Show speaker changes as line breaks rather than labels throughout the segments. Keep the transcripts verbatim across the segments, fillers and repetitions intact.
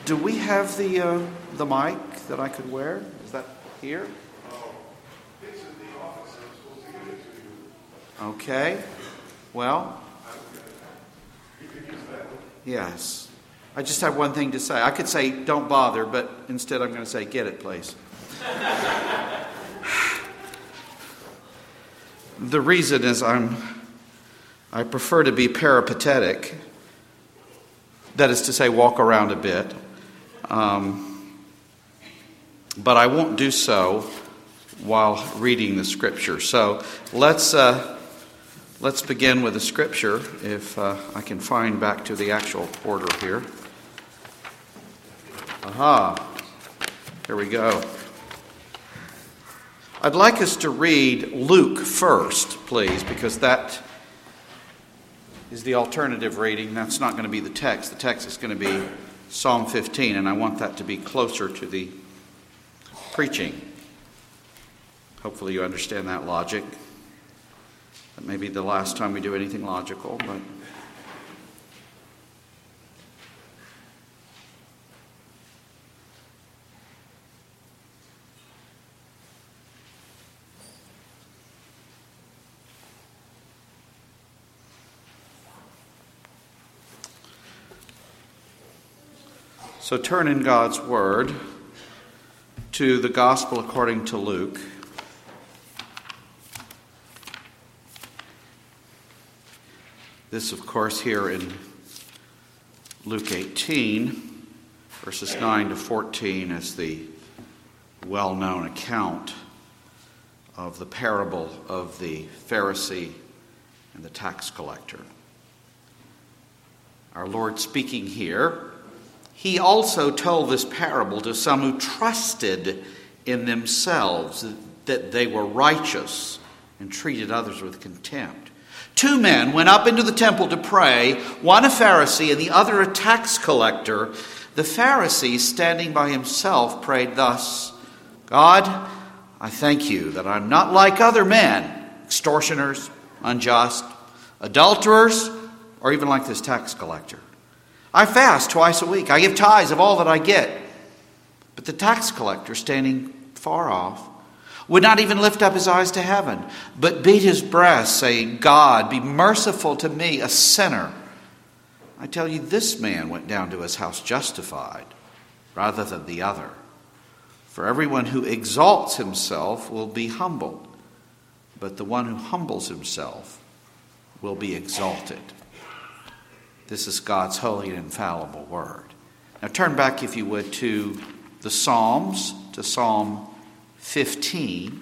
Do we have the uh, the mic that I could wear? Is that here? Okay. Well, yes. I just have one thing to say. I could say, don't bother, but instead I'm going to say, get it, please. The reason is I'm, I prefer to be peripatetic. That is to say, walk around a bit. Um, but I won't do so while reading the scripture. So let's uh, let's begin with the scripture, if uh, I can find back to the actual order here. Aha, here we go. I'd like us to read Luke first, please, because that is the alternative reading. That's not going to be the text. The text is going to be Psalm fifteen, and I want that to be closer to the preaching. Hopefully you understand that logic. That may be the last time we do anything logical, but so turn in God's Word to the Gospel according to Luke. This, of course, here in Luke eighteen, verses nine to fourteen, is the well-known account of the parable of the Pharisee and the tax collector. Our Lord speaking here, He also told this parable to some who trusted in themselves that they were righteous and treated others with contempt. Two men went up into the temple to pray, one a Pharisee and the other a tax collector. The Pharisee, standing by himself, prayed thus, God, I thank you that I'm not like other men, extortioners, unjust, adulterers, or even like this tax collector. I fast twice a week. I give tithes of all that I get. But the tax collector, standing far off, would not even lift up his eyes to heaven, but beat his breast, saying, God, be merciful to me, a sinner. I tell you, this man went down to his house justified, rather than the other. For everyone who exalts himself will be humbled, but the one who humbles himself will be exalted. This is God's holy and infallible word. Now turn back, if you would, to the Psalms, to Psalm fifteen.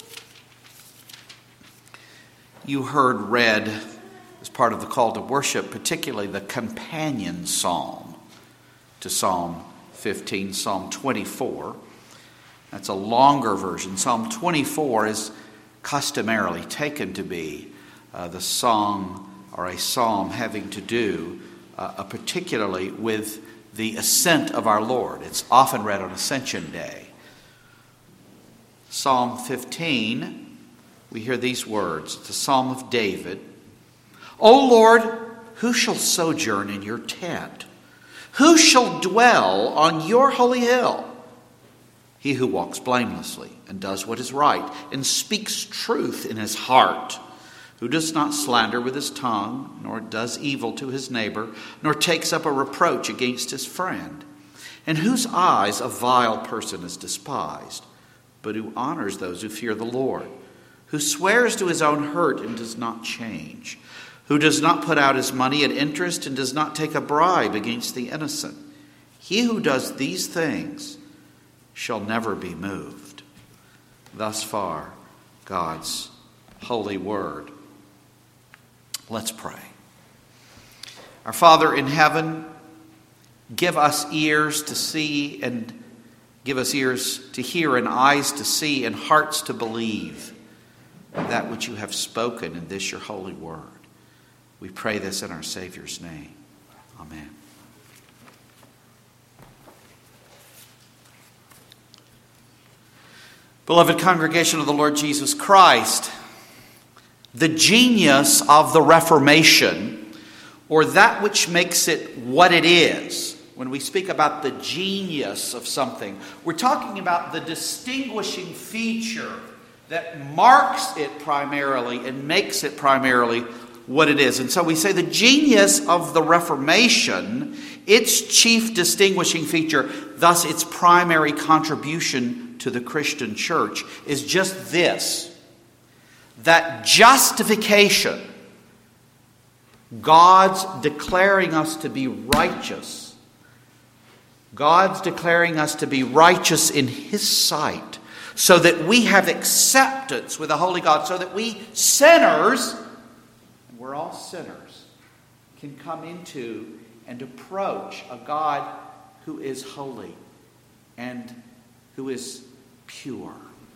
You heard read as part of the call to worship, particularly the companion psalm to Psalm fifteen, Psalm twenty-four. That's a longer version. Psalm twenty-four is customarily taken to be uh, the song or a psalm having to do uh, particularly with the ascent of our Lord. It's often read on Ascension Day. Psalm fifteen, we hear these words. It's a psalm of David. O Lord, who shall sojourn in your tent? Who shall dwell on your holy hill? He who walks blamelessly and does what is right and speaks truth in his heart, who does not slander with his tongue, nor does evil to his neighbor, nor takes up a reproach against his friend, and whose eyes a vile person is despised, but who honors those who fear the Lord, who swears to his own hurt and does not change, who does not put out his money at interest and does not take a bribe against the innocent. He who does these things shall never be moved. Thus far, God's holy word. Let's pray. Our Father in heaven, give us ears to see and give us ears to hear and eyes to see and hearts to believe that which you have spoken in this your holy word. We pray this in our Savior's name. Amen. Beloved congregation of the Lord Jesus Christ, the genius of the Reformation, or that which makes it what it is, when we speak about the genius of something, we're talking about the distinguishing feature that marks it primarily and makes it primarily what it is. And so we say the genius of the Reformation, its chief distinguishing feature, thus its primary contribution to the Christian church, is just this: that justification, God's declaring us to be righteous, God's declaring us to be righteous in His sight, so that we have acceptance with a holy God, so that we sinners, and we're all sinners, can come into and approach a God who is holy and who is pure.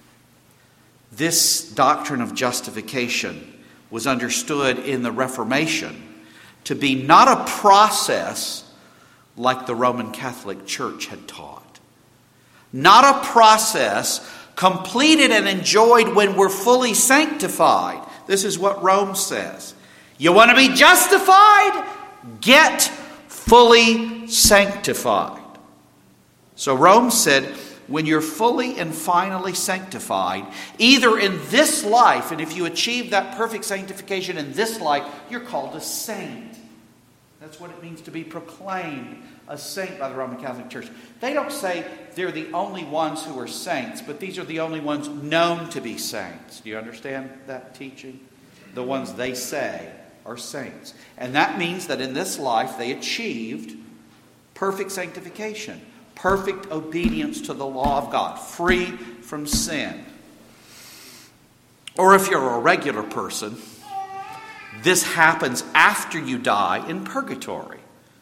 This doctrine of justification was understood in the Reformation to be not a process like the Roman Catholic Church had taught. Not a process completed and enjoyed when we're fully sanctified. This is what Rome says. You want to be justified? Get fully sanctified. So Rome said, when you're fully and finally sanctified, either in this life, and if you achieve that perfect sanctification in this life, you're called a saint. That's what it means to be proclaimed a saint by the Roman Catholic Church. They don't say they're the only ones who are saints, but these are the only ones known to be saints. Do you understand that teaching? The ones they say are saints. And that means that in this life they achieved perfect sanctification, perfect obedience to the law of God, free from sin. Or if you're a regular person, this happens after you die in purgatory.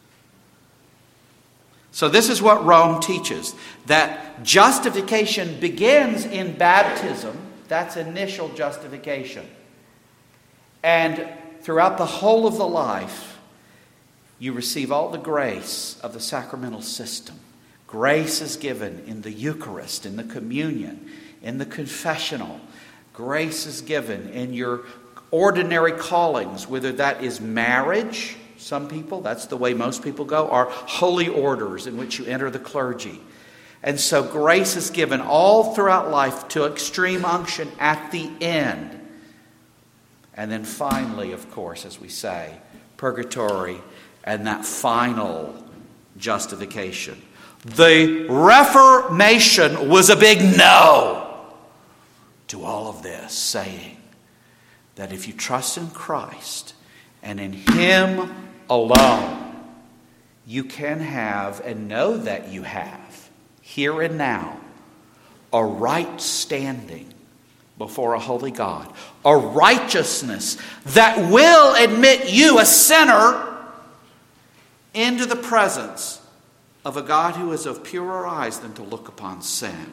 So this is what Rome teaches, that justification begins in baptism. That's initial justification. And throughout the whole of the life, you receive all the grace of the sacramental system. Grace is given in the Eucharist, in the communion, in the confessional. Grace is given in your ordinary callings, whether that is marriage, some people, that's the way most people go, or holy orders in which you enter the clergy. And so grace is given all throughout life to extreme unction at the end. And then finally, of course, as we say, purgatory and that final justification. The Reformation was a big no to all of this, saying that if you trust in Christ and in Him alone, you can have and know that you have, here and now, a right standing before a holy God, a righteousness that will admit you, a sinner, into the presence of a God who is of purer eyes than to look upon sin.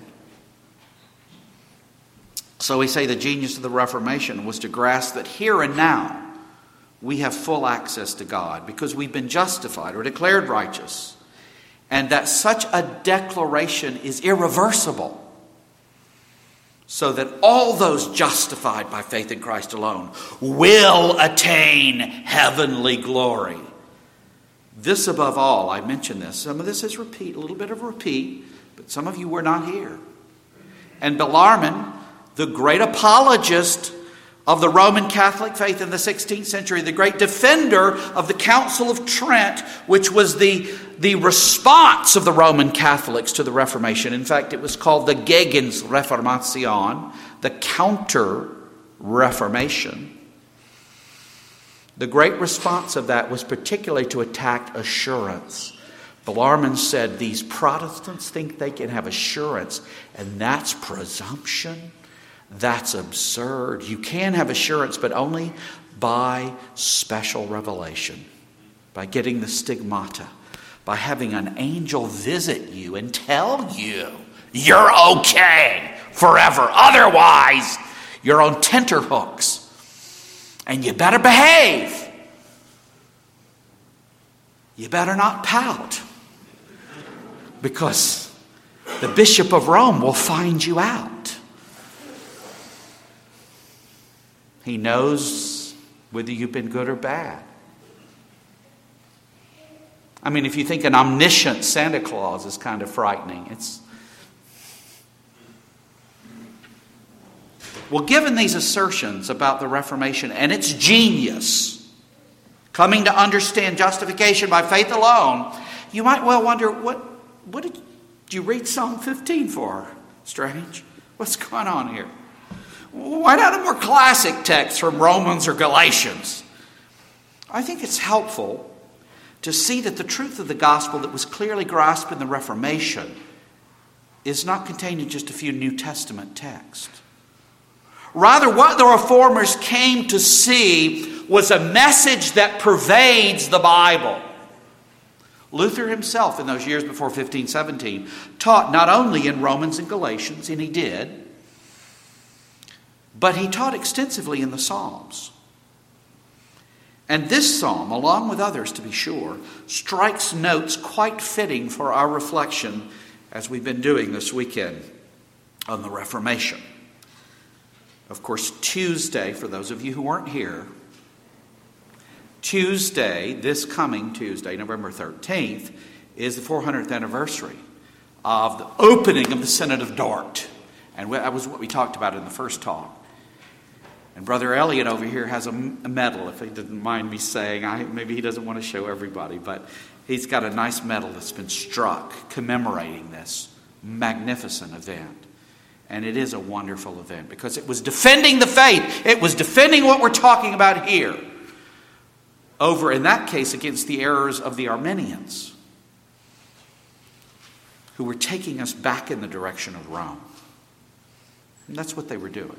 So we say the genius of the Reformation was to grasp that here and now we have full access to God because we've been justified or declared righteous, and that such a declaration is irreversible, so that all those justified by faith in Christ alone will attain heavenly glory. This above all, I mentioned this. Some of this is repeat, a little bit of a repeat, but some of you were not here. And Bellarmine, the great apologist of the Roman Catholic faith in the sixteenth century, the great defender of the Council of Trent, which was the, the response of the Roman Catholics to the Reformation. In fact, it was called the Gegenreformation, the counter-reformation. The great response of that was particularly to attack assurance. Bellarmine said these Protestants think they can have assurance, and that's presumption. That's absurd. You can have assurance, but only by special revelation, by getting the stigmata, by having an angel visit you and tell you you're okay forever. Otherwise, you're on tenterhooks and you better behave. You better not pout, because the Bishop of Rome will find you out. He knows whether you've been good or bad. I mean, if you think an omniscient Santa Claus is kind of frightening, it's... Well, given these assertions about the Reformation and its genius, coming to understand justification by faith alone, you might well wonder, what, what did you read Psalm fifteen for? Strange. What's going on here? Why not a more classic text from Romans or Galatians? I think it's helpful to see that the truth of the gospel that was clearly grasped in the Reformation is not contained in just a few New Testament texts. Rather, what the Reformers came to see was a message that pervades the Bible. Luther himself, in those years before fifteen seventeen, taught not only in Romans and Galatians, and he did, but he taught extensively in the Psalms. And this psalm, along with others to be sure, strikes notes quite fitting for our reflection as we've been doing this weekend on the Reformation. Of course, Tuesday, for those of you who weren't here, Tuesday, this coming Tuesday, November thirteenth, is the four hundredth anniversary of the opening of the Synod of Dort. And that was what we talked about in the first talk. And Brother Elliot over here has a medal, if he didn't mind me saying. I, maybe he doesn't want to show everybody, but he's got a nice medal that's been struck commemorating this magnificent event. And it is a wonderful event because it was defending the faith. It was defending what we're talking about here. Over, in that case, against the errors of the Arminians, who were taking us back in the direction of Rome. And that's what they were doing.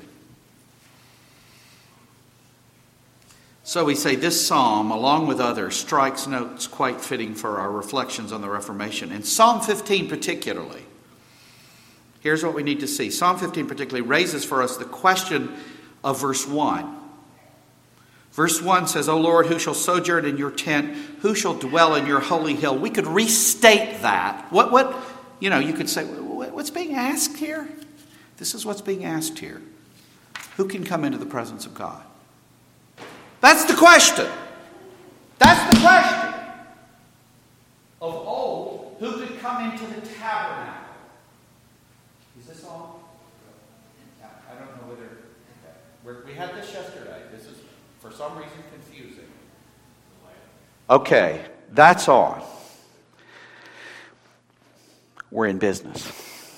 So we say this psalm, along with others, strikes notes quite fitting for our reflections on the Reformation. In Psalm fifteen particularly, here's what we need to see. Psalm fifteen particularly raises for us the question of verse one. Verse one says, O Lord, who shall sojourn in your tent? Who shall dwell in your holy hill? We could restate that. What, what, you know, you could say, what's being asked here? This is what's being asked here. Who can come into the presence of God? That's the question. That's the question. Of old, who could come into the tabernacle? Is this all? I don't know whether... Okay. We had this yesterday. This is, for some reason, confusing. Okay, that's on. We're in business.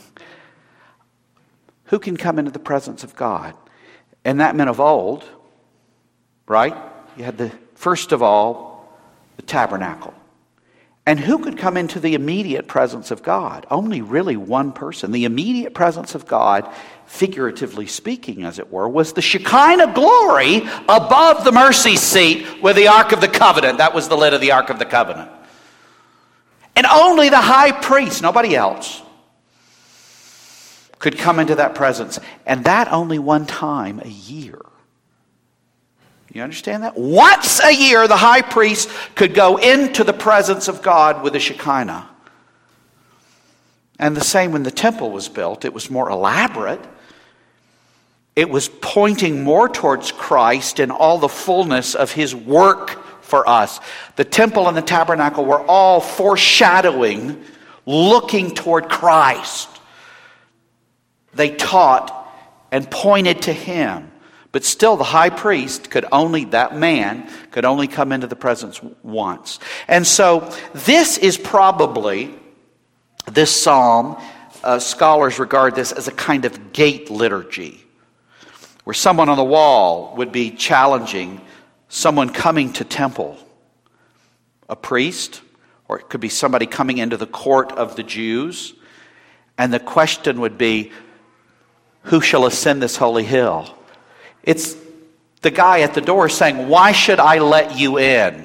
Who can come into the presence of God? And that meant of old... Right? You had the, first of all, the tabernacle. And who could come into the immediate presence of God? Only really one person. The immediate presence of God, figuratively speaking, as it were, was the Shekinah glory above the mercy seat with the Ark of the Covenant. That was the lid of the Ark of the Covenant. And only the high priest, nobody else, could come into that presence. And that only one time a year. You understand that? Once a year, the high priest could go into the presence of God with the Shekinah. And the same when the temple was built. It was more elaborate. It was pointing more towards Christ and all the fullness of his work for us. The temple and the tabernacle were all foreshadowing, looking toward Christ. They taught and pointed to him. But still, the high priest could only, that man, could only come into the presence once. And so, this is probably, this psalm, uh, scholars regard this as a kind of gate liturgy, where someone on the wall would be challenging someone coming to temple, a priest, or it could be somebody coming into the court of the Jews. And the question would be, who shall ascend this holy hill? It's the guy at the door saying, why should I let you in?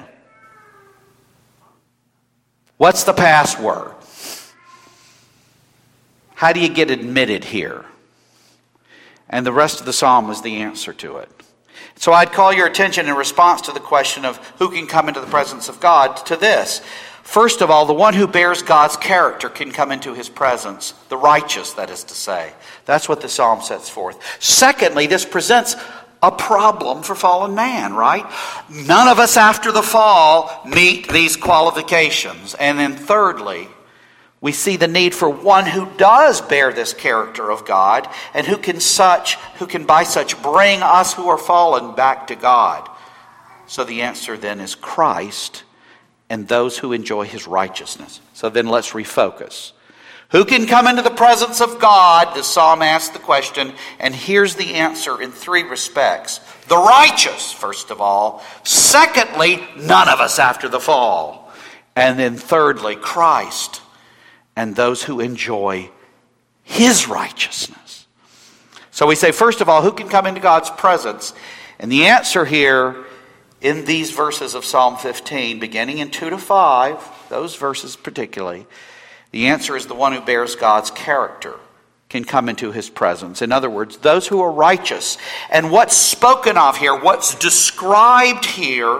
What's the password? How do you get admitted here? And the rest of the psalm was the answer to it. So I'd call your attention in response to the question of who can come into the presence of God to this. First of all, the one who bears God's character can come into his presence. The righteous, that is to say. That's what the psalm sets forth. Secondly, this presents a problem for fallen man, right? None of us after the fall meet these qualifications. And then thirdly, we see the need for one who does bear this character of God and who can such, who can by such bring us who are fallen back to God. So the answer then is Christ and those who enjoy his righteousness. So then let's refocus. Who can come into the presence of God? The psalm asks the question, and here's the answer in three respects. The righteous, first of all. Secondly, none of us after the fall. And then thirdly, Christ and those who enjoy his righteousness. So we say, first of all, who can come into God's presence? And the answer here in these verses of Psalm fifteen, beginning in two to five, those verses particularly, the answer is the one who bears God's character can come into his presence. In other words, those who are righteous. And what's spoken of here, what's described here,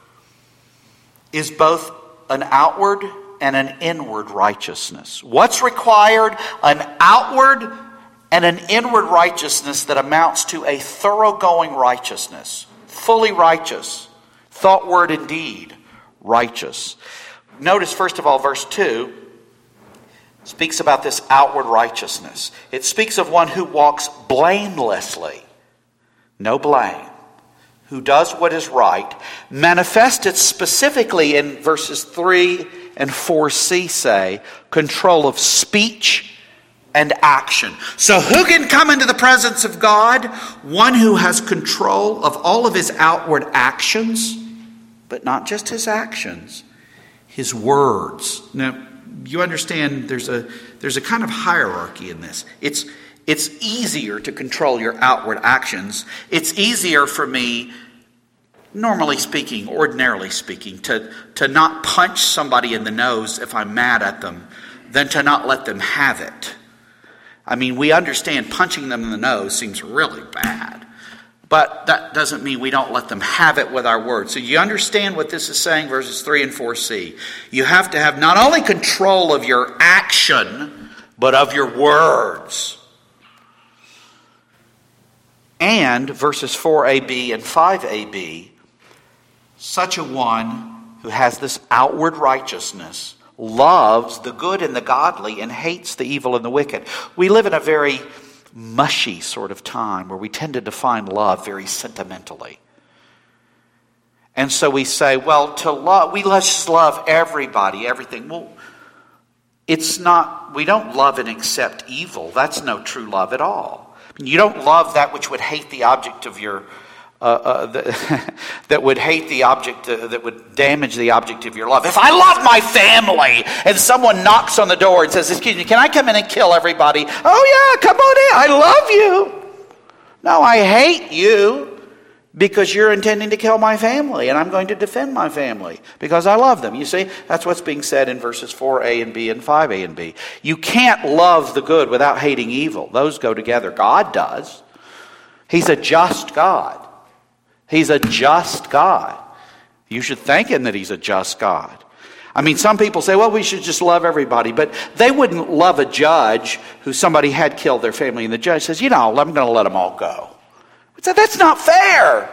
is both an outward and an inward righteousness. What's required? An outward and an inward righteousness that amounts to a thoroughgoing righteousness. Fully righteous. Thought, word, and deed. Righteous. Notice, first of all, verse two speaks about this outward righteousness. It speaks of one who walks blamelessly. No blame. Who does what is right. Manifested specifically in verses three and four c say, control of speech and action. So who can come into the presence of God? One who has control of all of his outward actions, but not just his actions, his words. Now, you understand there's a there's a kind of hierarchy in this. It's it's easier to control your outward actions. It's easier for me, normally speaking, ordinarily speaking, to, to not punch somebody in the nose if I'm mad at them than to not let them have it. I mean, we understand punching them in the nose seems really bad. But that doesn't mean we don't let them have it with our words. So you understand what this is saying, verses three and four c. You have to have not only control of your action, but of your words. And verses four a b and five a b, such a one who has this outward righteousness loves the good and the godly and hates the evil and the wicked. We live in a very mushy sort of time where we tend to define love very sentimentally. And so we say, well, to love, we let's just love everybody, everything. Well, it's not, we don't love and accept evil. That's no true love at all. I mean, you don't love that which would hate the object of your, uh, uh, the, that would hate the object, uh, that would damage the object of your love. If I love my family and someone knocks on the door and says, excuse me, can I come in and kill everybody? Oh yeah, come on in, I love you. No, I hate you because you're intending to kill my family and I'm going to defend my family because I love them. You see, that's what's being said in verses four a and b and five a and b. You can't love the good without hating evil. Those go together. God does. He's a just God. He's a just God. You should thank him that he's a just God. I mean, some people say, well, we should just love everybody. But they wouldn't love a judge who somebody had killed their family. And the judge says, you know, I'm going to let them all go. We say, that's not fair.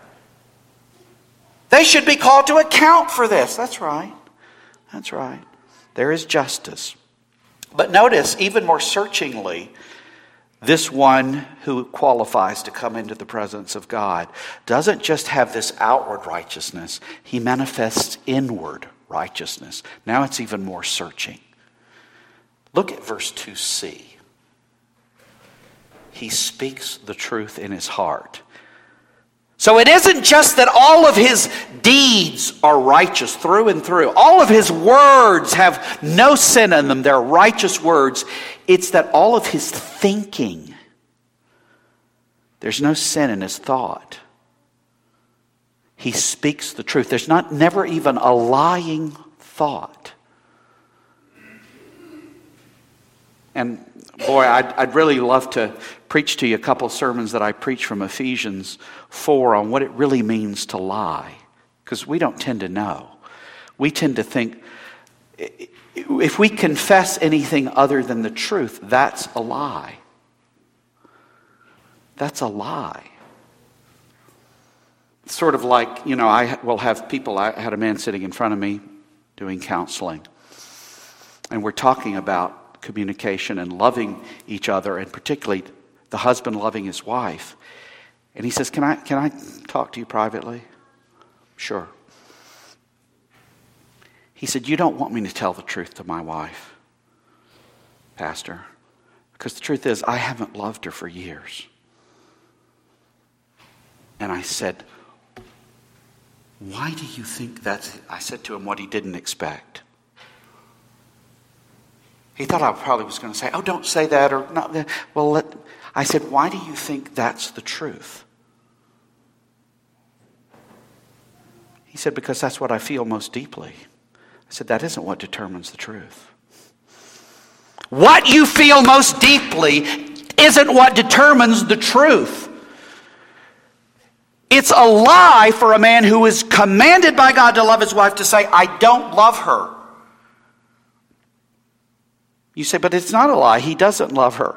They should be called to account for this. That's right. That's right. There is justice. But notice, even more searchingly, this one who qualifies to come into the presence of God doesn't just have this outward righteousness. He manifests inward righteousness. Now it's even more searching. Look at verse two c. He speaks the truth in his heart. So it isn't just that all of his deeds are righteous through and through. All of his words have no sin in them. They're righteous words. It's that all of his thinking, there's no sin in his thought. He speaks the truth. There's not never even a lying thought. And boy, I'd, I'd really love to preach to you a couple sermons that I preach from Ephesians four on what it really means to lie. Because we don't tend to know. We tend to think, if we confess anything other than the truth, that's a lie. That's a lie. Sort of like, you know, I will have people, I had a man sitting in front of me doing counseling. And we're talking about communication and loving each other, and particularly the husband loving his wife. And he says, can I, can I talk to you privately? Sure. He said, you don't want me to tell the truth to my wife, Pastor, because the truth is I haven't loved her for years. And I said, why do you think that's... I said to him what he didn't expect. He thought I probably was going to say, oh, don't say that, or not. Well, let... I said, why do you think that's the truth? He said, because that's what I feel most deeply. I said, that isn't what determines the truth. What you feel most deeply isn't what determines the truth. It's a lie for a man who is commanded by God to love his wife to say, I don't love her. You say, but it's not a lie. He doesn't love her.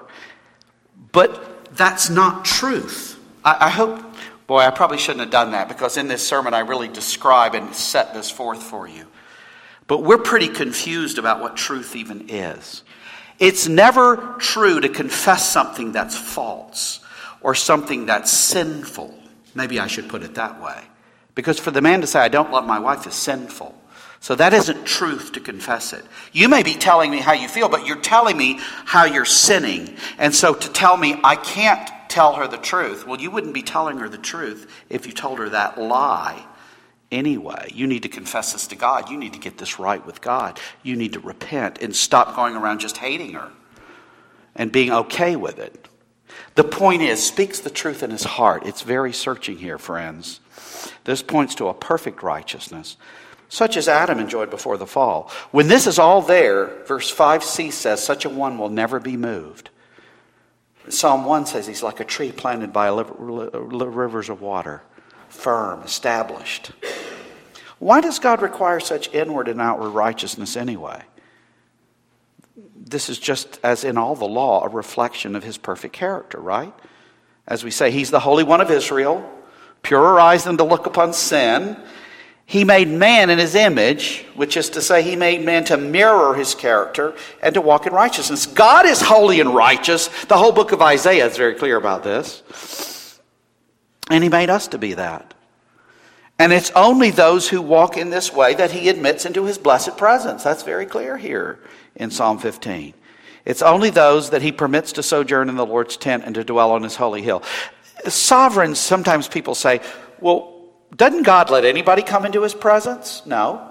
But that's not truth. I, I hope, boy, I probably shouldn't have done that, because in this sermon I really describe and set this forth for you. But we're pretty confused about what truth even is. It's never true to confess something that's false or something that's sinful. Maybe I should put it that way. Because for the man to say, I don't love my wife, is sinful. So that isn't truth to confess it. You may be telling me how you feel, but you're telling me how you're sinning. And so to tell me I can't tell her the truth, well, you wouldn't be telling her the truth if you told her that lie anyway. You need to confess this to God. You need to get this right with God. You need to repent and stop going around just hating her and being okay with it. The point is, speaks the truth in his heart. It's very searching here, friends. This points to a perfect righteousness, such as Adam enjoyed before the fall. When this is all there, verse five c says, such a one will never be moved. Psalm one says he's like a tree planted by rivers of water, firm, established. Why does God require such inward and outward righteousness anyway? This is just, as in all the law, a reflection of his perfect character, right? As we say, he's the Holy One of Israel, purer eyes than to look upon sin. He made man in his image, which is to say he made man to mirror his character and to walk in righteousness. God is holy and righteous. The whole book of Isaiah is very clear about this. And he made us to be that. And it's only those who walk in this way that he admits into his blessed presence. That's very clear here in Psalm fifteen. It's only those that he permits to sojourn in the Lord's tent and to dwell on his holy hill. Sovereigns, sometimes people say, well, doesn't God let anybody come into his presence? No.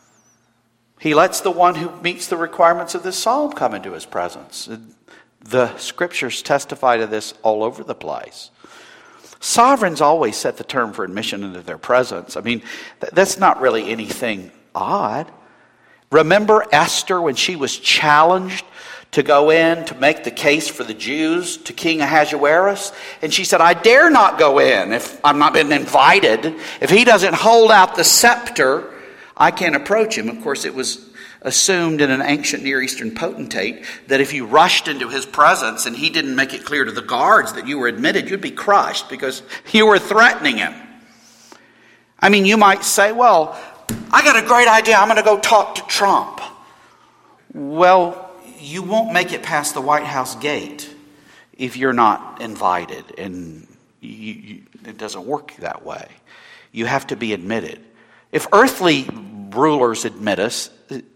He lets the one who meets the requirements of this psalm come into his presence. The scriptures testify to this all over the place. Sovereigns always set the term for admission into their presence. I mean, that's not really anything odd. Remember Esther when she was challenged to go in to make the case for the Jews to King Ahasuerus? And she said, I dare not go in if I'm not been invited. If he doesn't hold out the scepter, I can't approach him. Of course, it was assumed in an ancient Near Eastern potentate that if you rushed into his presence and he didn't make it clear to the guards that you were admitted, you'd be crushed because you were threatening him. I mean, you might say, well, I got a great idea. I'm going to go talk to Trump. Well, you won't make it past the White House gate if you're not invited. And you, you, it doesn't work that way. You have to be admitted. If earthly rulers admit us,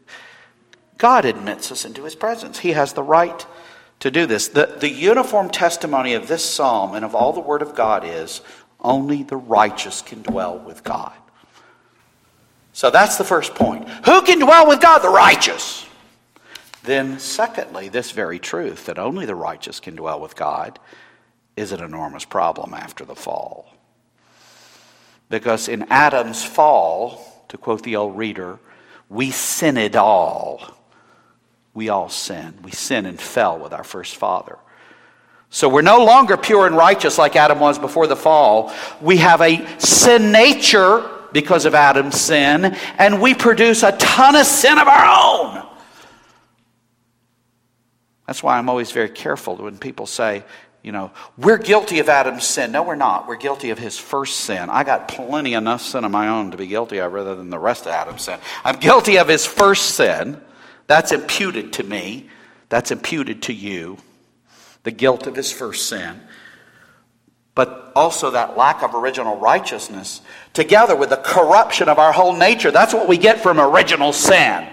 God admits us into his presence. He has the right to do this. The, the uniform testimony of this psalm and of all the word of God is only the righteous can dwell with God. So that's the first point. Who can dwell with God? The righteous. Then secondly, this very truth that only the righteous can dwell with God is an enormous problem after the fall. Because in Adam's fall, to quote the old reader, we sinned all. We all sinned. We sinned and fell with our first father. So we're no longer pure and righteous like Adam was before the fall. We have a sin nature because of Adam's sin, and we produce a ton of sin of our own. That's why I'm always very careful when people say, you know, we're guilty of Adam's sin. No, we're not. We're guilty of his first sin. I got plenty enough sin of my own to be guilty of rather than the rest of Adam's sin. I'm guilty of his first sin. That's imputed to me. That's imputed to you. The guilt of his first sin. But also that lack of original righteousness, together with the corruption of our whole nature. That's what we get from original sin.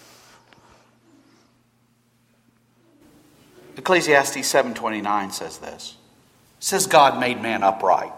Ecclesiastes seven twenty-nine says this. It says God made man upright.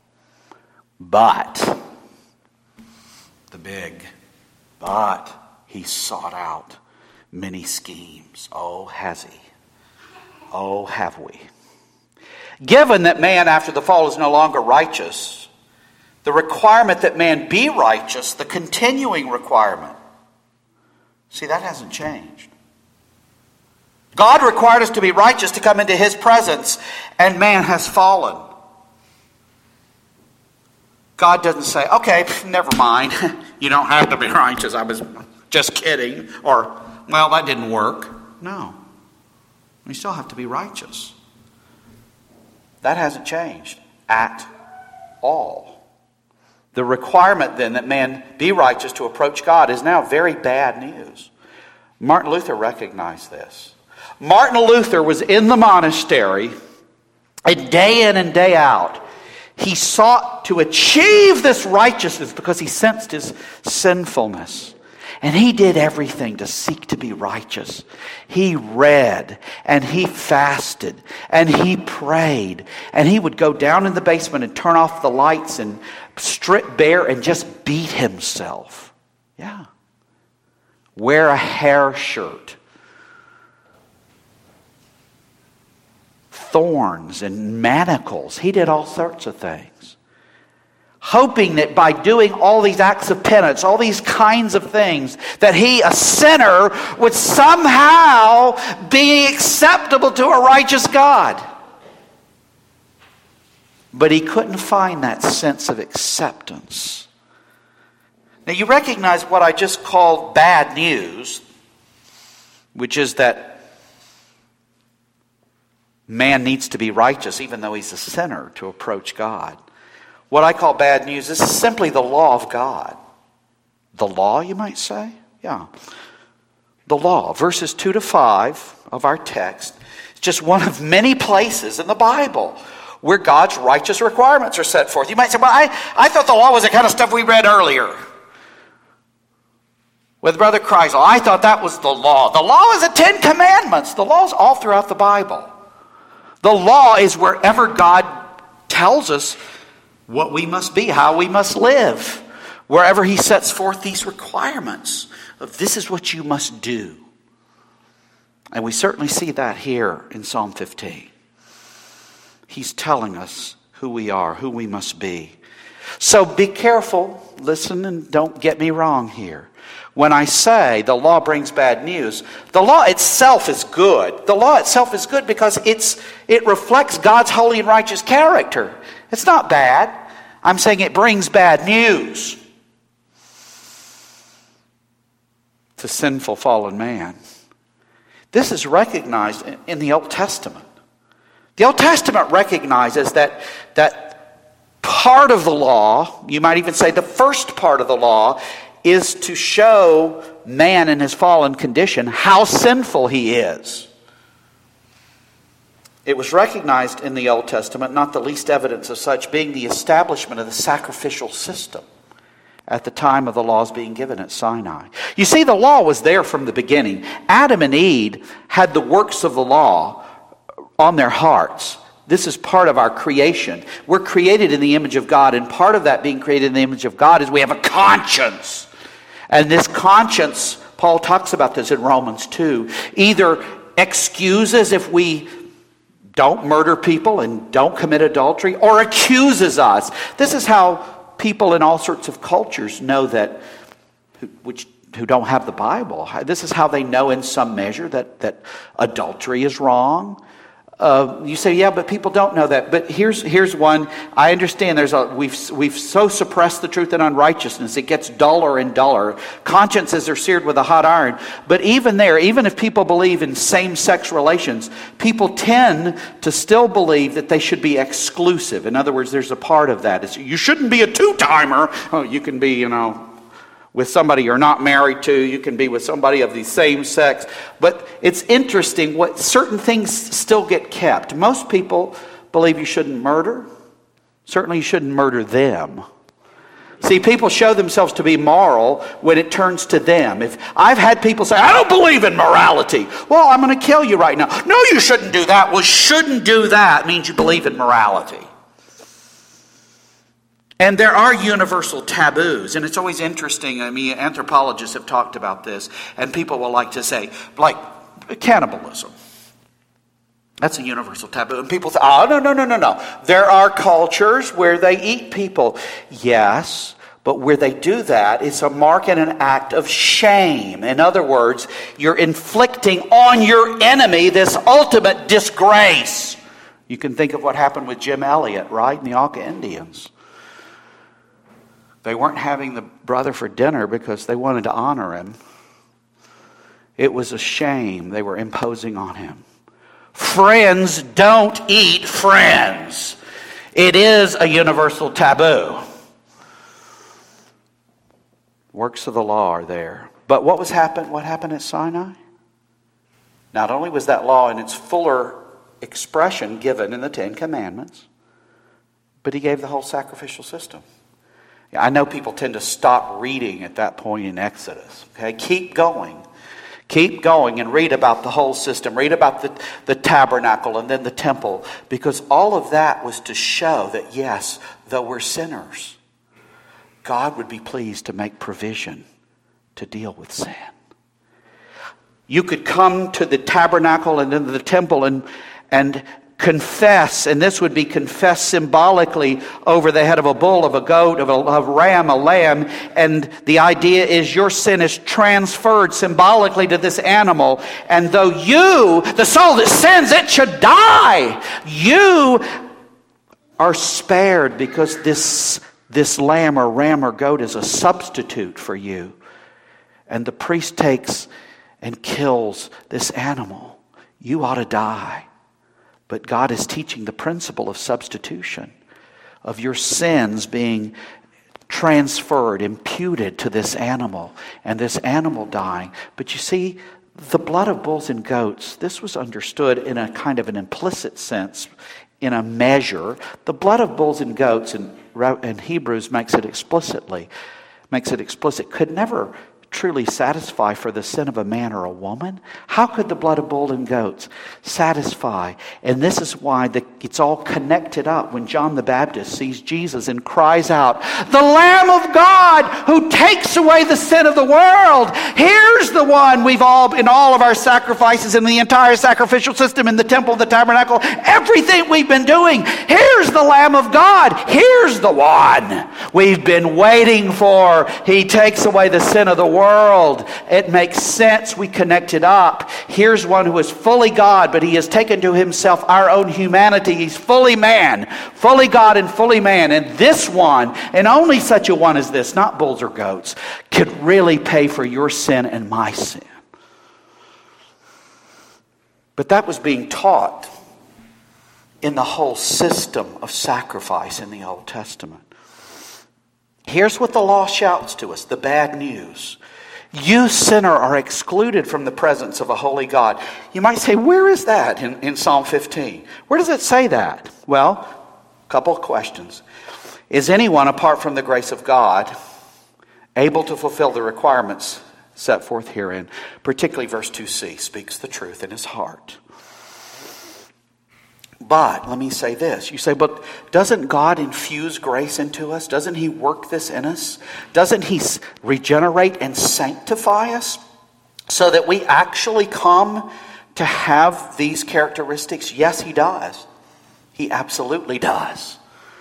But, the big, but he sought out many schemes. Oh, has he? Oh, have we? Given that man after the fall is no longer righteous, the requirement that man be righteous, the continuing requirement, see, that hasn't changed. God required us to be righteous to come into his presence, and man has fallen. God doesn't say, okay, never mind. You don't have to be righteous. I was just kidding. Or, well, that didn't work. No. We still have to be righteous. That hasn't changed at all. The requirement then that man be righteous to approach God is now very bad news. Martin Luther recognized this. Martin Luther was in the monastery, and day in and day out, he sought to achieve this righteousness because he sensed his sinfulness. And he did everything to seek to be righteous. He read, and he fasted, and he prayed. And he would go down in the basement and turn off the lights and strip bare and just beat himself. Yeah. Wear a hair shirt. Thorns and manacles. He did all sorts of things. Hoping that by doing all these acts of penance, all these kinds of things, that he, a sinner, would somehow be acceptable to a righteous God. But he couldn't find that sense of acceptance. Now you recognize what I just called bad news, which is that man needs to be righteous even though he's a sinner to approach God. What I call bad news is simply the law of God. The law, you might say? Yeah. The law. Verses two to five of our text is just one of many places in the Bible where God's righteous requirements are set forth. You might say, well, I, I thought the law was the kind of stuff we read earlier with Brother Kreisel. I thought that was the law. The law is the Ten Commandments. The law is all throughout the Bible. The law is wherever God tells us what we must be, how we must live. Wherever he sets forth these requirements of this is what you must do. And we certainly see that here in Psalm fifteen. He's telling us who we are, who we must be. So be careful, listen, and don't get me wrong here. When I say the law brings bad news, the law itself is good. The law itself is good because it's it reflects God's holy and righteous character. It's not bad. I'm saying it brings bad news to sinful fallen man. This is recognized in the Old Testament. The Old Testament recognizes that, that part of the law, you might even say the first part of the law, is to show man in his fallen condition how sinful he is. It was recognized in the Old Testament, not the least evidence of such being the establishment of the sacrificial system at the time of the laws being given at Sinai. You see, the law was there from the beginning. Adam and Eve had the works of the law on their hearts. This is part of our creation. We're created in the image of God, and part of that being created in the image of God is we have a conscience. And this conscience, Paul talks about this in Romans two, either excuses if we don't murder people and don't commit adultery, or accuses us. This is how people in all sorts of cultures know that, which who don't have the Bible, this is how they know in some measure that, that adultery is wrong. Uh, you say, yeah, but people don't know that. But here's here's one. I understand. There's a we've we've so suppressed the truth in unrighteousness, it gets duller and duller. Consciences are seared with a hot iron. But even there, even if people believe in same-sex relations, people tend to still believe that they should be exclusive. In other words, there's a part of that. It's, you shouldn't be a two-timer. Oh, you can be, you know, with somebody you're not married to. You can be with somebody of the same sex. But it's interesting what certain things still get kept. Most people believe you shouldn't murder. Certainly you shouldn't murder them. See, people show themselves to be moral when it turns to them. If I've had people say, I don't believe in morality. Well, I'm going to kill you right now. No, you shouldn't do that. Well, shouldn't do that means you believe in morality. And there are universal taboos, and it's always interesting. I mean, anthropologists have talked about this, and people will like to say, like, cannibalism. That's a universal taboo. And people say, oh, no, no, no, no, no. There are cultures where they eat people. Yes, but where they do that, it's a mark and an act of shame. In other words, you're inflicting on your enemy this ultimate disgrace. You can think of what happened with Jim Elliot, right, in the Auca Indians. They weren't having the brother for dinner because they wanted to honor him. It was a shame they were imposing on him. Friends don't eat friends. It is a universal taboo. Works of the law are there. But what was happen- what happened at Sinai? Not only was that law in its fuller expression given in the Ten Commandments, but he gave the whole sacrificial system. I know people tend to stop reading at that point in Exodus. Okay, keep going. Keep going and read about the whole system. Read about the, the tabernacle and then the temple. Because all of that was to show that, yes, though we're sinners, God would be pleased to make provision to deal with sin. You could come to the tabernacle and then the temple and and confess, and this would be confessed symbolically over the head of a bull, of a goat, of a, of a ram, a lamb. And the idea is your sin is transferred symbolically to this animal. And though you, the soul that sins, it should die, you are spared because this, this lamb or ram or goat is a substitute for you. And the priest takes and kills this animal. You ought to die. But God is teaching the principle of substitution, of your sins being transferred, imputed to this animal, and this animal dying. But you see, the blood of bulls and goats, this was understood in a kind of an implicit sense, in a measure. The blood of bulls and goats, in, in Hebrews makes it explicitly, makes it explicit, could never truly satisfy for the sin of a man or a woman. How could the blood of bull and goats satisfy? And this is why the, it's all connected up when John the Baptist sees Jesus and cries out, the Lamb of God who takes away the sin of the world. Here's the one we've all, in all of our sacrifices, in the entire sacrificial system, in the temple, the tabernacle, everything we've been doing. Here's the Lamb of God. Here's the one we've been waiting for. He takes away the sin of the world. World. It makes sense. We connect it up. Here's one who is fully God, but he has taken to himself our own humanity. He's fully man, fully God and fully man. And this one, and only such a one as this, not bulls or goats, could really pay for your sin and my sin. But that was being taught in the whole system of sacrifice in the Old Testament. Here's what the law shouts to us, the bad news. You, sinner, are excluded from the presence of a holy God. You might say, where is that in, in Psalm fifteen? Where does it say that? Well, a couple of questions. Is anyone, apart from the grace of God, able to fulfill the requirements set forth herein? Particularly verse two c speaks the truth in his heart. But, let me say this. You say, but doesn't God infuse grace into us? Doesn't he work this in us? Doesn't he regenerate and sanctify us so that we actually come to have these characteristics? Yes, he does. He absolutely does.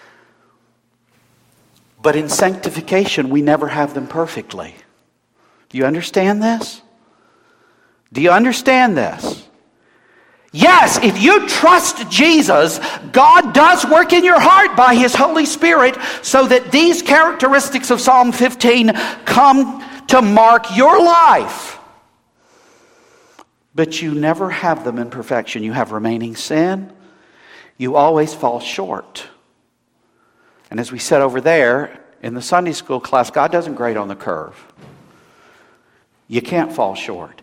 But in sanctification, we never have them perfectly. Do you understand this? Do you understand this? Yes, if you trust Jesus, God does work in your heart by His Holy Spirit so that these characteristics of Psalm fifteen come to mark your life. But you never have them in perfection. You have remaining sin. You always fall short. And as we said over there in the Sunday school class, God doesn't grade on the curve. You can't fall short.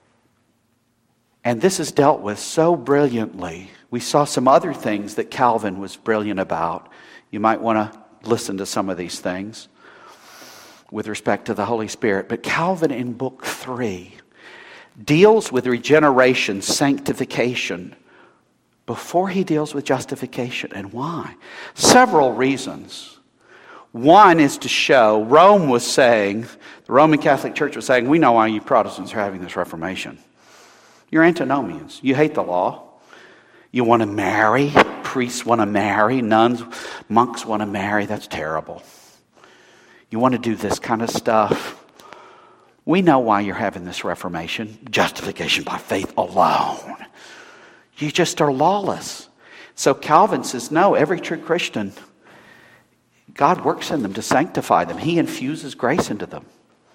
And this is dealt with so brilliantly. We saw some other things that Calvin was brilliant about. You might want to listen to some of these things with respect to the Holy Spirit. But Calvin in book three deals with regeneration, sanctification, before he deals with justification. And why? Several reasons. One is to show, Rome was saying, the Roman Catholic Church was saying, we know why you Protestants are having this Reformation. You're antinomians. You hate the law. You want to marry. Priests want to marry. Nuns, monks want to marry. That's terrible. You want to do this kind of stuff. We know why you're having this Reformation. Justification by faith alone. You just are lawless. So Calvin says, no, every true Christian, God works in them to sanctify them. He infuses grace into them.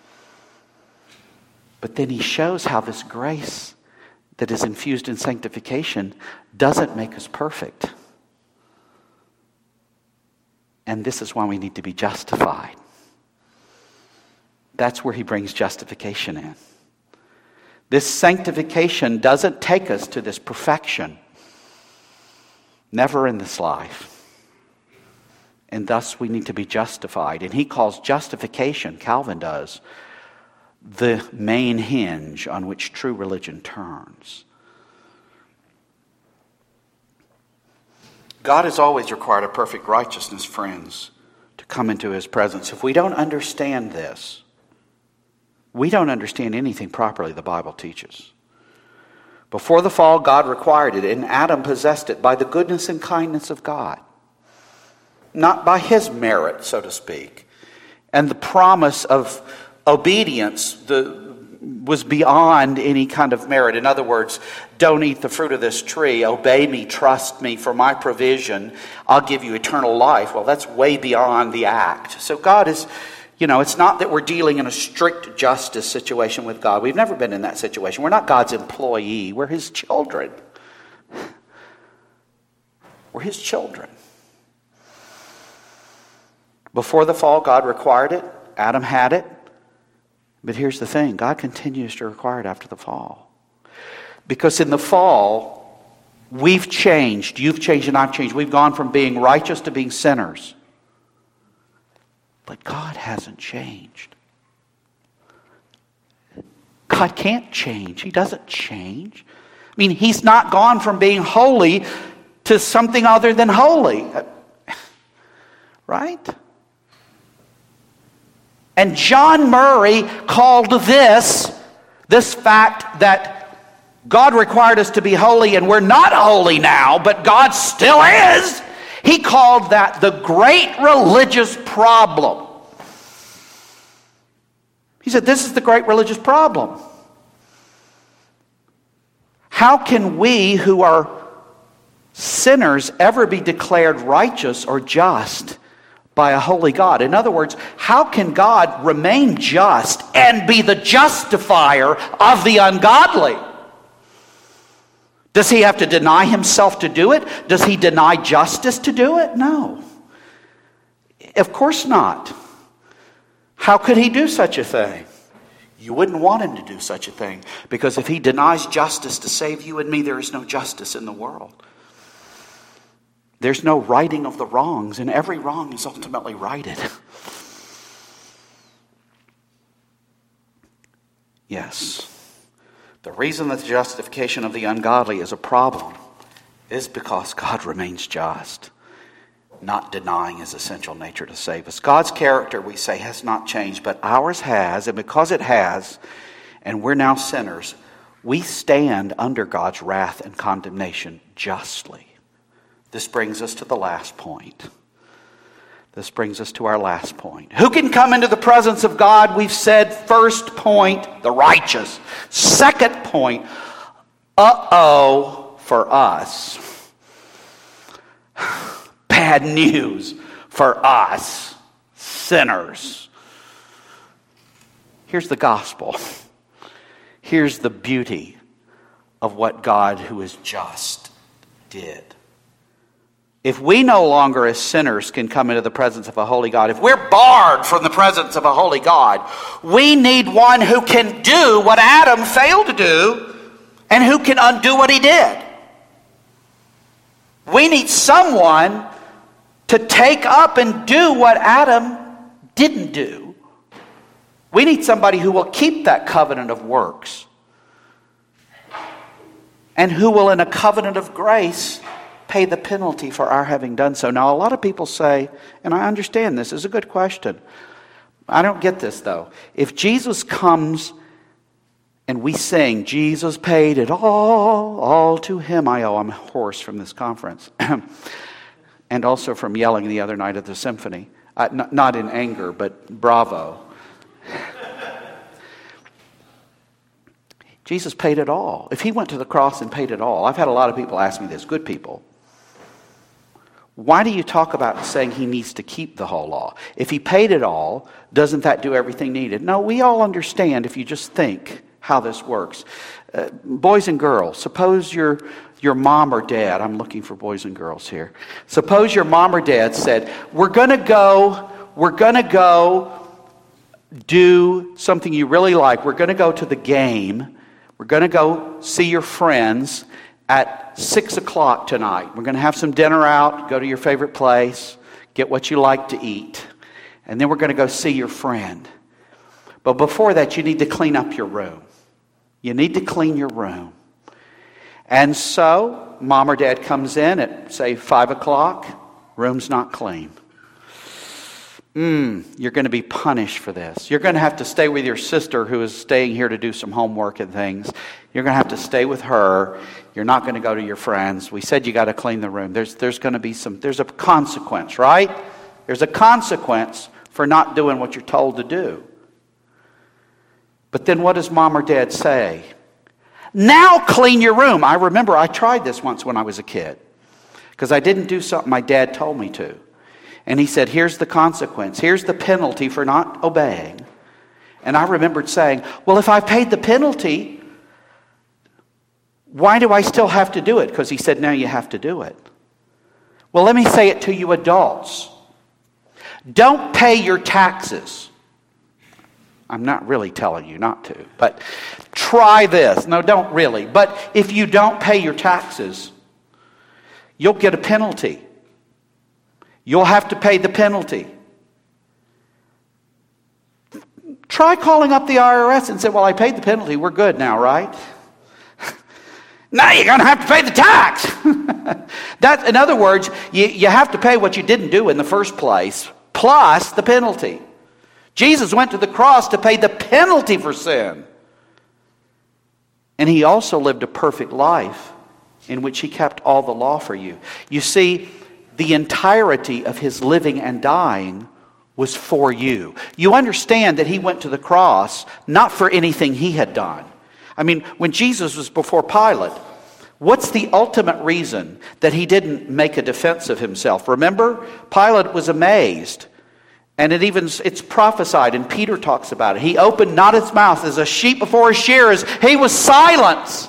But then he shows how this grace that is infused in sanctification doesn't make us perfect. And this is why we need to be justified. That's where he brings justification in. This sanctification doesn't take us to this perfection. Never in this life. And thus we need to be justified. And he calls justification, Calvin does, the main hinge on which true religion turns. God has always required a perfect righteousness, friends, to come into His presence. If we don't understand this, we don't understand anything properly the Bible teaches. Before the fall, God required it, and Adam possessed it by the goodness and kindness of God. Not by his merit, so to speak. And the promise of obedience the, was beyond any kind of merit. In other words, don't eat the fruit of this tree. Obey me, trust me for my provision. I'll give you eternal life. Well, that's way beyond the act. So God is, you know, it's not that we're dealing in a strict justice situation with God. We've never been in that situation. We're not God's employee. We're His children. We're His children. Before the fall, God required it. Adam had it. But here's the thing. God continues to require it after the fall. Because in the fall, we've changed. You've changed and I've changed. We've gone from being righteous to being sinners. But God hasn't changed. God can't change. He doesn't change. I mean, He's not gone from being holy to something other than holy. Right? And John Murray called this, this fact that God required us to be holy and we're not holy now, but God still is. He called that the great religious problem. He said, this is the great religious problem. How can we who are sinners ever be declared righteous or just by a holy God? In other words, how can God remain just and be the justifier of the ungodly? Does He have to deny Himself to do it? Does He deny justice to do it? No. Of course not. How could He do such a thing? You wouldn't want Him to do such a thing, because if He denies justice to save you and me, there is no justice in the world. There's no righting of the wrongs, and every wrong is ultimately righted. Yes. The reason that the justification of the ungodly is a problem is because God remains just, not denying His essential nature to save us. God's character, we say, has not changed, but ours has, and because it has, and we're now sinners, we stand under God's wrath and condemnation justly. This brings us to the last point. This brings us to our last point. Who can come into the presence of God? We've said first point, the righteous. Second point, uh-oh, for us. Bad news for us, sinners. Here's the gospel. Here's the beauty of what God, who is just, did. If we no longer as sinners can come into the presence of a holy God, if we're barred from the presence of a holy God, we need one who can do what Adam failed to do and who can undo what he did. We need someone to take up and do what Adam didn't do. We need somebody who will keep that covenant of works and who will, in a covenant of grace, pay the penalty for our having done so. Now, a lot of people say, and I understand this is a good question. I don't get this, though. If Jesus comes and we sing, Jesus paid it all, all to him I owe. I'm hoarse from this conference. And also from yelling the other night at the symphony. Uh, n- not in anger, but bravo. Jesus paid it all. If he went to the cross and paid it all, I've had a lot of people ask me this, good people. Why do you talk about saying he needs to keep the whole law? If he paid it all, doesn't that do everything needed? No, we all understand if you just think how this works. Uh, boys and girls, suppose your your mom or dad, I'm looking for boys and girls here. Suppose your mom or dad said, we're going to go, we're going to go do something you really like. We're going to go to the game. We're going to go see your friends at six o'clock tonight. We're going to have some dinner out, go to your favorite place, get what you like to eat. And then we're going to go see your friend. But before that, you need to clean up your room. You need to clean your room. And so, mom or dad comes in at, say, five o'clock. Room's not clean. Mm, you're going to be punished for this. You're going to have to stay with your sister who is staying here to do some homework and things. You're going to have to stay with her. You're not going to go to your friends. We said you got to clean the room. There's, there's going to be some, there's a consequence, right? There's a consequence for not doing what you're told to do. But then what does mom or dad say? Now clean your room. I remember I tried this once when I was a kid because I didn't do something my dad told me to. And he said, here's the consequence. Here's the penalty for not obeying. And I remembered saying, well, if I paid the penalty, why do I still have to do it? Because he said, no, you have to do it. Well, let me say it to you adults. Don't pay your taxes. I'm not really telling you not to, but try this. No, don't really. But if you don't pay your taxes, you'll get a penalty. You'll have to pay the penalty. Try calling up the I R S and say, well, I paid the penalty. We're good now, right? Now you're going to have to pay the tax. That, in other words, you, you have to pay what you didn't do in the first place, plus the penalty. Jesus went to the cross to pay the penalty for sin. And he also lived a perfect life in which he kept all the law for you. You see, the entirety of his living and dying was for you. You understand that he went to the cross not for anything he had done. I mean, when Jesus was before Pilate, what's the ultimate reason that he didn't make a defense of himself? Remember, Pilate was amazed. And it even it's prophesied, and Peter talks about it. He opened not his mouth as a sheep before his shearers. He was silent.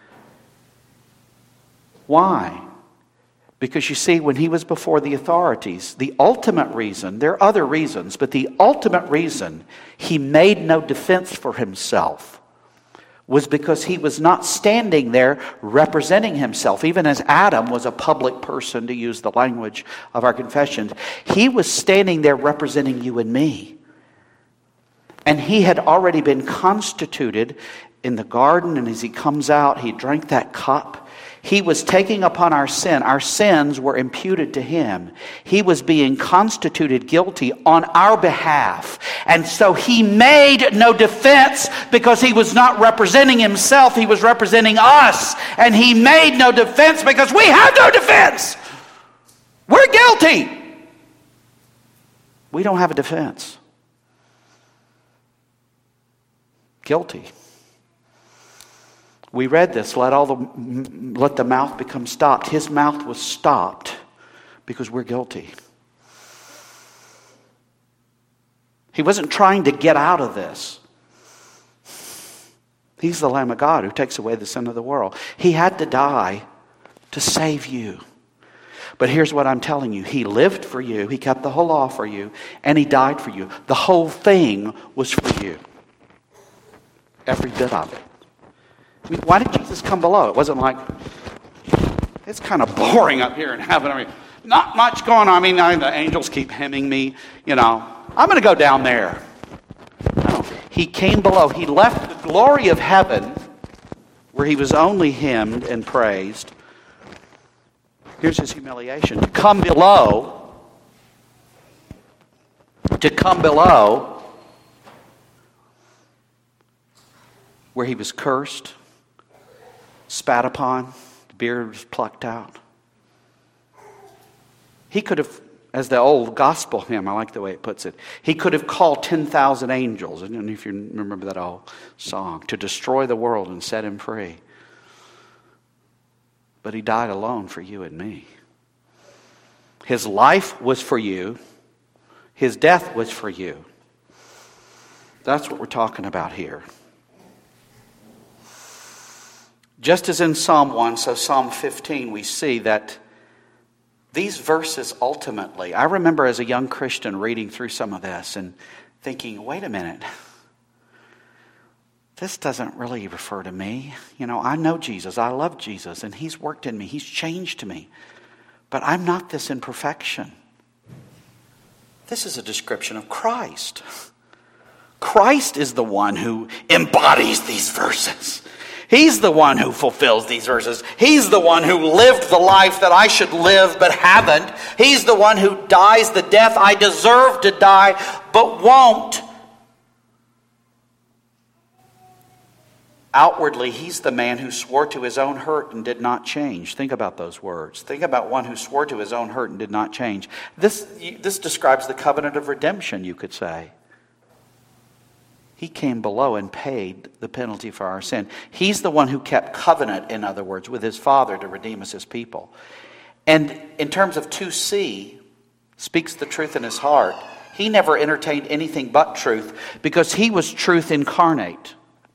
Why? Because you see, when he was before the authorities, the ultimate reason, there are other reasons, but the ultimate reason he made no defense for himself was because he was not standing there representing himself. Even as Adam was a public person, to use the language of our confessions, he was standing there representing you and me. And he had already been constituted in the garden, and as he comes out, he drank that cup. He was taking upon our sin. Our sins were imputed to him. He was being constituted guilty on our behalf. And so he made no defense because he was not representing himself. He was representing us. And he made no defense because we have no defense. We're guilty. We don't have a defense. Guilty. We read this, let all the let the mouth become stopped. His mouth was stopped because we're guilty. He wasn't trying to get out of this. He's the Lamb of God who takes away the sin of the world. He had to die to save you. But here's what I'm telling you. He lived for you. He kept the whole law for you. And He died for you. The whole thing was for you. Every bit of it. I mean, why did Jesus come below? It wasn't like, it's kind of boring up here in heaven. I mean, not much going on. I mean, I, the angels keep hemming me. You know, I'm going to go down there. No. He came below. He left the glory of heaven where He was only hymned and praised. Here's His humiliation. To come below, to come below where He was cursed, spat upon, the beard was plucked out. He could have, as the old gospel hymn, I like the way it puts it, He could have called ten thousand angels, I don't know if you remember that old song, to destroy the world and set Him free. But He died alone for you and me. His life was for you. His death was for you. That's what we're talking about here. Just as in Psalm one, so Psalm fifteen, we see that these verses ultimately, I remember as a young Christian reading through some of this and thinking, wait a minute, this doesn't really refer to me. You know, I know Jesus, I love Jesus, and He's worked in me, He's changed me. But I'm not this in perfection. This is a description of Christ. Christ is the one who embodies these verses. He's the one who fulfills these verses. He's the one who lived the life that I should live but haven't. He's the one who dies the death I deserve to die but won't. Outwardly, He's the man who swore to his own hurt and did not change. Think about those words. Think about one who swore to his own hurt and did not change. This, this describes the covenant of redemption, you could say. He came below and paid the penalty for our sin. He's the one who kept covenant, in other words, with His Father to redeem us, His people. And in terms of two C, speaks the truth in His heart. He never entertained anything but truth because He was truth incarnate.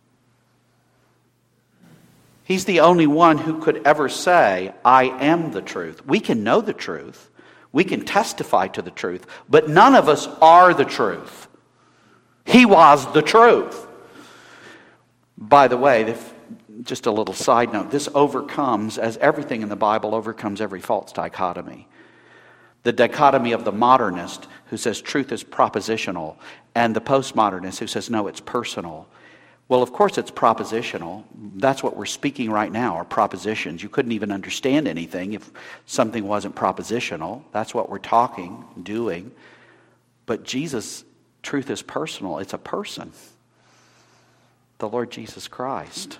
He's the only one who could ever say, I am the truth. We can know the truth. We can testify to the truth. But none of us are the truth. He was the truth. By the way, if, just a little side note, this overcomes, as everything in the Bible overcomes every false dichotomy. The dichotomy of the modernist who says truth is propositional and the postmodernist who says no, it's personal. Well, of course it's propositional. That's what we're speaking right now, are propositions. You couldn't even understand anything if something wasn't propositional. That's what we're talking, doing. But Jesus, truth is personal. It's a person. The Lord Jesus Christ.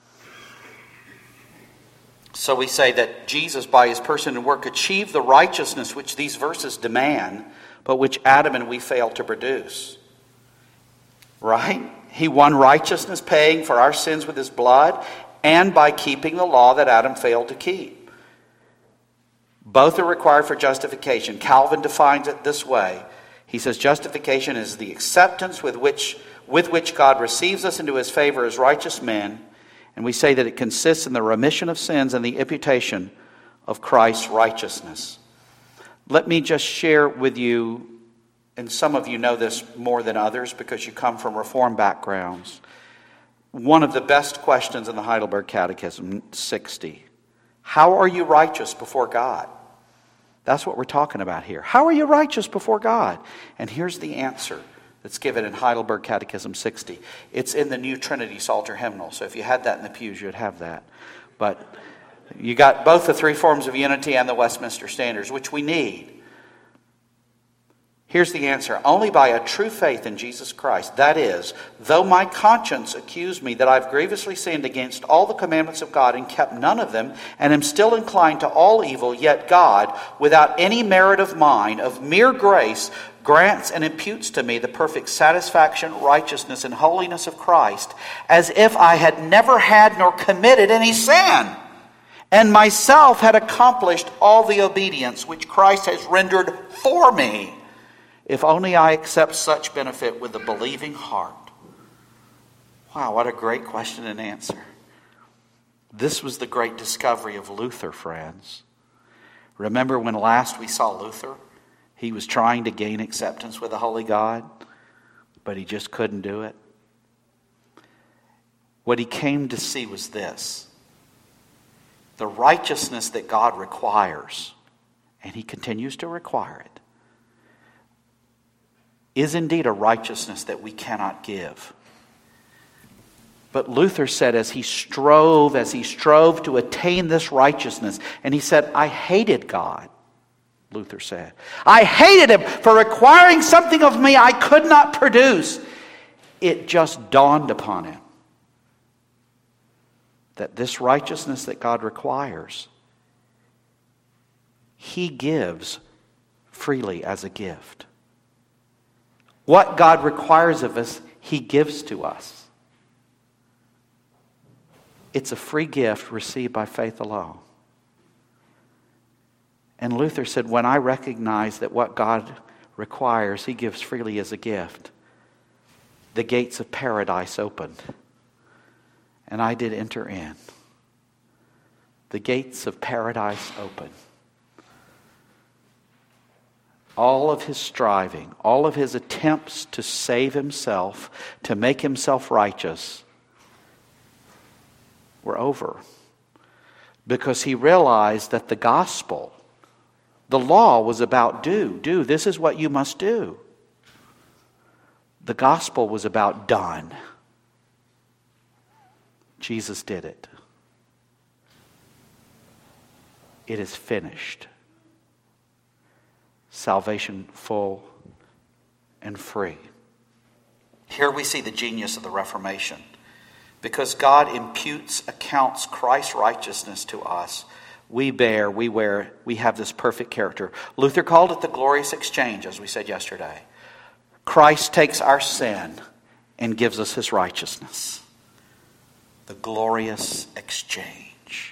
So we say that Jesus, by His person and work, achieved the righteousness which these verses demand, but which Adam and we fail to produce. Right? He won righteousness, paying for our sins with His blood, and by keeping the law that Adam failed to keep. Both are required for justification. Calvin defines it this way. He says justification is the acceptance with which, with which God receives us into His favor as righteous men. And we say that it consists in the remission of sins and the imputation of Christ's righteousness. Let me just share with you, and some of you know this more than others because you come from Reformed backgrounds, one of the best questions in the Heidelberg Catechism, sixty. How are you righteous before God? That's what we're talking about here. How are you righteous before God? And here's the answer that's given in Heidelberg Catechism sixty. It's in the New Trinity Psalter Hymnal. So if you had that in the pews, you'd have that. But you got both the three forms of unity and the Westminster Standards, which we need. Here's the answer. Only by a true faith in Jesus Christ, that is, though my conscience accuse me that I've grievously sinned against all the commandments of God and kept none of them, and am still inclined to all evil, yet God, without any merit of mine, of mere grace, grants and imputes to me the perfect satisfaction, righteousness, and holiness of Christ, as if I had never had nor committed any sin, and myself had accomplished all the obedience which Christ has rendered for me, if only I accept such benefit with a believing heart. Wow, what a great question and answer. This was the great discovery of Luther, friends. Remember when last we saw Luther? He was trying to gain acceptance with the Holy God, but he just couldn't do it. What he came to see was this: the righteousness that God requires, and he continues to require it, is indeed a righteousness that we cannot give. But Luther said as he strove, as he strove to attain this righteousness, and he said, I hated God. Luther said, I hated him for requiring something of me I could not produce. It just dawned upon him that this righteousness that God requires, he gives freely as a gift. What God requires of us, he gives to us. It's a free gift received by faith alone. And Luther said, when I recognize that what God requires, he gives freely as a gift, the gates of paradise opened, and I did enter in. The gates of paradise opened. All of his striving, all of his attempts to save himself, to make himself righteous, were over. Because he realized that the gospel, the law, was about do. Do. This is what you must do. The gospel was about done. Jesus did it. It is finished. Salvation full and free. Here we see the genius of the Reformation. Because God imputes, accounts Christ's righteousness to us, we bear, we wear, we have this perfect character. Luther called it the glorious exchange, as we said yesterday. Christ takes our sin and gives us his righteousness. The glorious exchange.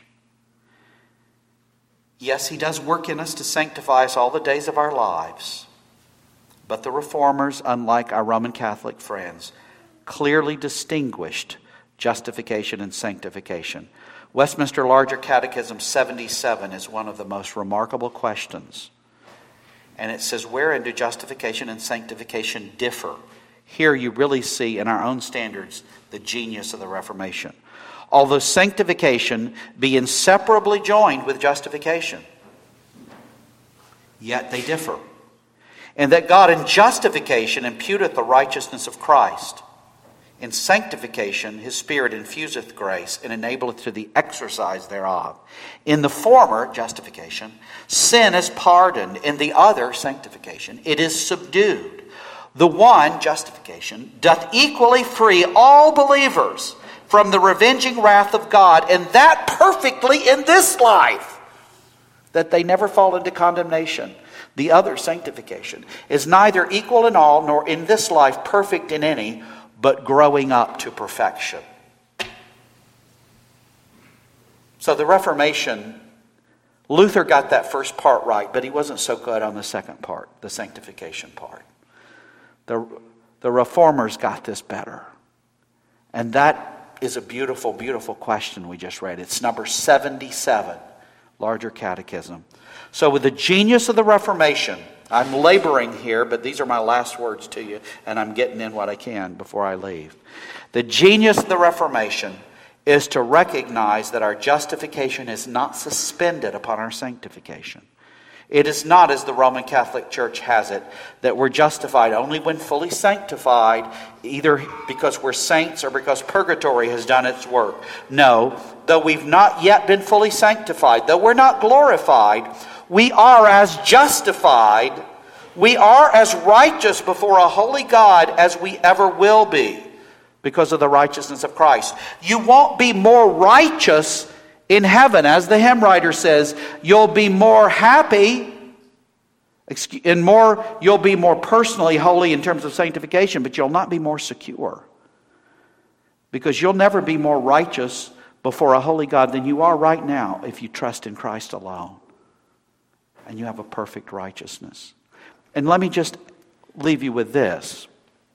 Yes, he does work in us to sanctify us all the days of our lives. But the Reformers, unlike our Roman Catholic friends, clearly distinguished justification and sanctification. Westminster Larger Catechism seventy-seven is one of the most remarkable questions. And it says, wherein do justification and sanctification differ? Here you really see in our own standards the genius of the Reformation. Although sanctification be inseparably joined with justification, yet they differ. And that God in justification imputeth the righteousness of Christ. In sanctification, his Spirit infuseth grace and enableth to the exercise thereof. In the former, justification, sin is pardoned. In the other, sanctification, it is subdued. The one, justification, doth equally free all believers from the revenging wrath of God, and that perfectly in this life, that they never fall into condemnation. The other, sanctification, is neither equal in all, nor in this life perfect in any, but growing up to perfection. So the Reformation, Luther got that first part right, but he wasn't so good on the second part, the sanctification part. The, the Reformers got this better. And that is a beautiful, beautiful question we just read. It's number seventy-seven, Larger Catechism. So with the genius of the Reformation, I'm laboring here, but these are my last words to you, and I'm getting in what I can before I leave. The genius of the Reformation is to recognize that our justification is not suspended upon our sanctification. It is not, as the Roman Catholic Church has it, that we're justified only when fully sanctified, either because we're saints or because purgatory has done its work. No, though we've not yet been fully sanctified, though we're not glorified, we are as justified, we are as righteous before a holy God as we ever will be because of the righteousness of Christ. You won't be more righteous in heaven. As the hymn writer says, you'll be more happy And more, you'll be more personally holy in terms of sanctification, but you'll not be more secure. Because you'll never be more righteous before a holy God than you are right now if you trust in Christ alone. And you have a perfect righteousness. And let me just leave you with this.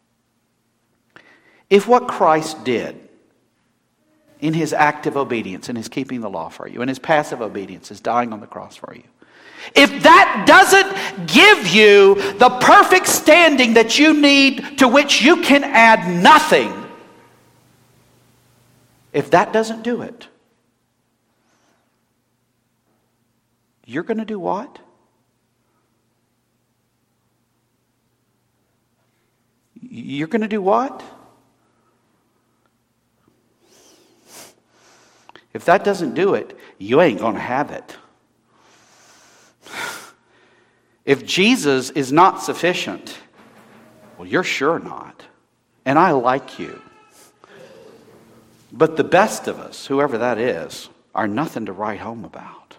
If what Christ did in his active obedience, in his keeping the law for you, in his passive obedience, his dying on the cross for you, if that doesn't give you the perfect standing that you need, to which you can add nothing, if that doesn't do it, you're going to do what? You're going to do what? If that doesn't do it, you ain't going to have it. If Jesus is not sufficient, well, you're sure not. And I like you. But the best of us, whoever that is, are nothing to write home about.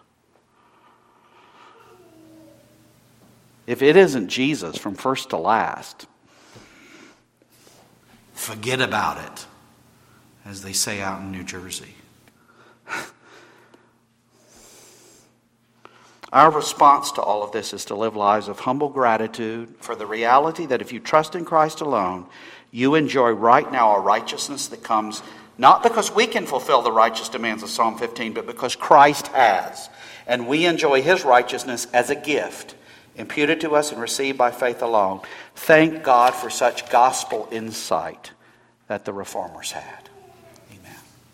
If it isn't Jesus from first to last, forget about it, as they say out in New Jersey. Our response to all of this is to live lives of humble gratitude for the reality that if you trust in Christ alone, you enjoy right now a righteousness that comes not because we can fulfill the righteous demands of Psalm fifteen, but because Christ has. And we enjoy his righteousness as a gift, imputed to us and received by faith alone. Thank God for such gospel insight that the Reformers had. Amen.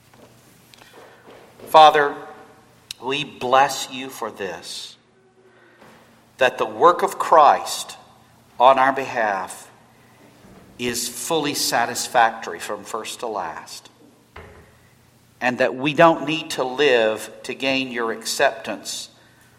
Father, we bless you for this, that the work of Christ on our behalf is fully satisfactory from first to last, and that we don't need to live to gain your acceptance,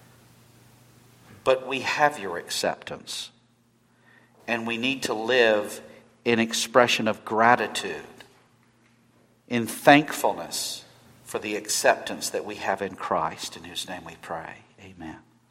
but we have your acceptance, and we need to live in expression of gratitude, in thankfulness for the acceptance that we have in Christ, in whose name we pray. Amen.